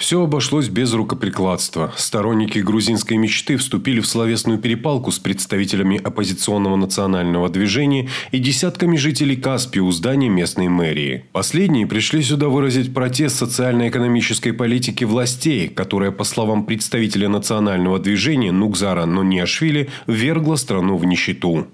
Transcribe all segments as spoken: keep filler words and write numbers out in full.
Все обошлось без рукоприкладства. Сторонники грузинской мечты вступили в словесную перепалку с представителями оппозиционного национального движения и десятками жителей Каспии у здания местной мэрии. Последние пришли сюда выразить протест социально-экономической политики властей, которая, по словам представителя национального движения Нугзара Нониашвили, ввергла страну в нищету.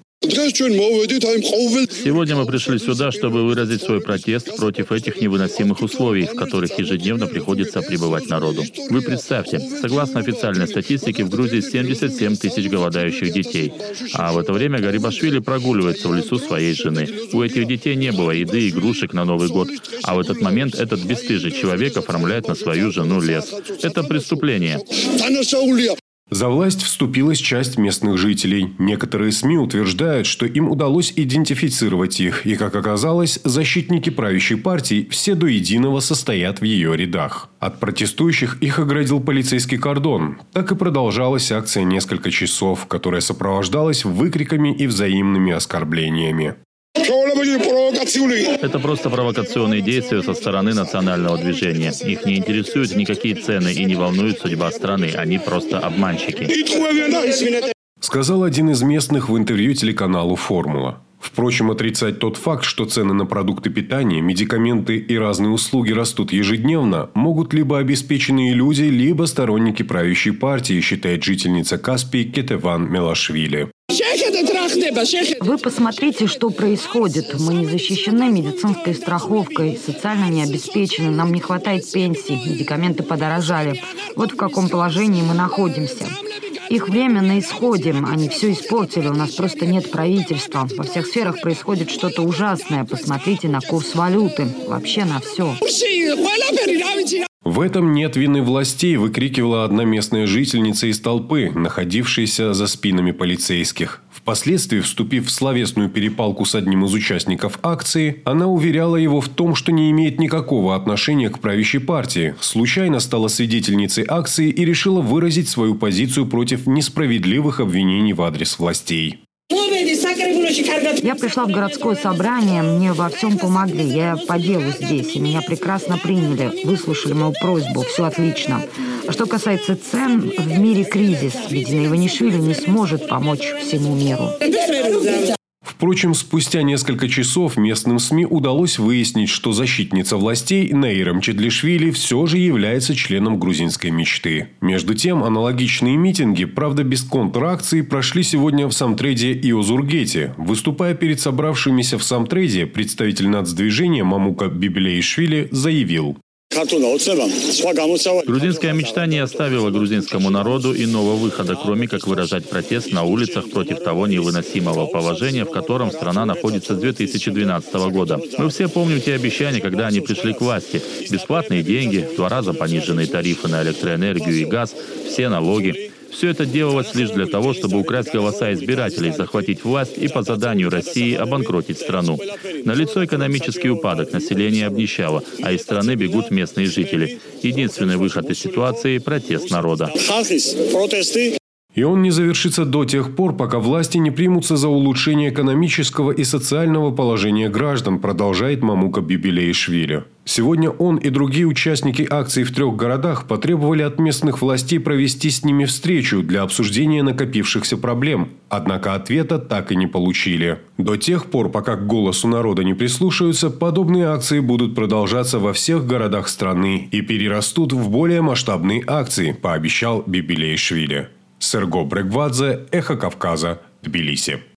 Сегодня мы пришли сюда, чтобы выразить свой протест против этих невыносимых условий, в которых ежедневно приходится пребывать народу. Вы представьте, согласно официальной статистике, в Грузии семьдесят семь тысяч голодающих детей. А в это время Гарибашвили прогуливается в лесу своей жены. У этих детей не было еды и игрушек на Новый год. А в этот момент этот бесстыжий человек оформляет на свою жену лес. Это преступление. За власть вступилась часть местных жителей. Некоторые СМИ утверждают, что им удалось идентифицировать их. И, как оказалось, защитники правящей партии все до единого состоят в ее рядах. От протестующих их оградил полицейский кордон. Так и продолжалась акция несколько часов, которая сопровождалась выкриками и взаимными оскорблениями. Это просто провокационные действия со стороны национального движения. Их не интересуют никакие цены и не волнует судьба страны. Они просто обманщики. Сказал один из местных в интервью телеканалу «Формула». Впрочем, отрицать тот факт, что цены на продукты питания, медикаменты и разные услуги растут ежедневно, могут либо обеспеченные люди, либо сторонники правящей партии, считает жительница Каспии Кетеван Мелашвили. Вы посмотрите, что происходит. Мы не защищены медицинской страховкой, социально не обеспечены, нам не хватает пенсий, медикаменты подорожали. Вот в каком положении мы находимся. Их время на исходе, они все испортили, у нас просто нет правительства. Во всех сферах происходит что-то ужасное. Посмотрите на курс валюты, вообще на все. В этом нет вины властей, выкрикивала одна местная жительница из толпы, находившаяся за спинами полицейских. Впоследствии, вступив в словесную перепалку с одним из участников акции, она уверяла его в том, что не имеет никакого отношения к правящей партии, случайно стала свидетельницей акции и решила выразить свою позицию против несправедливых обвинений в адрес властей. Я пришла в городское собрание, мне во всем помогли. Я по делу здесь, и меня прекрасно приняли. Выслушали мою просьбу, все отлично. А что касается цен, в мире кризис. Видимо, Иванишвили не сможет помочь всему миру. Впрочем, спустя несколько часов местным СМИ удалось выяснить, что защитница властей Нейра Мчедлишвили все же является членом грузинской мечты. Между тем, аналогичные митинги, правда без контракций, прошли сегодня в Самтреде и Озургете. Выступая перед собравшимися в Самтреде, представитель нацдвижения Мамука Бибилеишвили заявил: Грузинская мечта не оставила грузинскому народу иного выхода, кроме как выражать протест на улицах против того невыносимого положения, в котором страна находится с две тысячи двенадцатого года. Мы все помним те обещания, когда они пришли к власти. Бесплатные деньги, в два раза пониженные тарифы на электроэнергию и газ, все налоги. Все это делалось лишь для того, чтобы украсть голоса избирателей, захватить власть и по заданию России обанкротить страну. Налицо экономический упадок, население обнищало, а из страны бегут местные жители. Единственный выход из ситуации – протест народа. И он не завершится до тех пор, пока власти не примутся за улучшение экономического и социального положения граждан, продолжает Мамука Бибилеишвили. Сегодня он и другие участники акций в трех городах потребовали от местных властей провести с ними встречу для обсуждения накопившихся проблем. Однако ответа так и не получили. До тех пор, пока к голосу народа не прислушаются, подобные акции будут продолжаться во всех городах страны и перерастут в более масштабные акции, пообещал Бибилеишвили. Серго Брегвадзе, Эхо Кавказа, Тбилиси.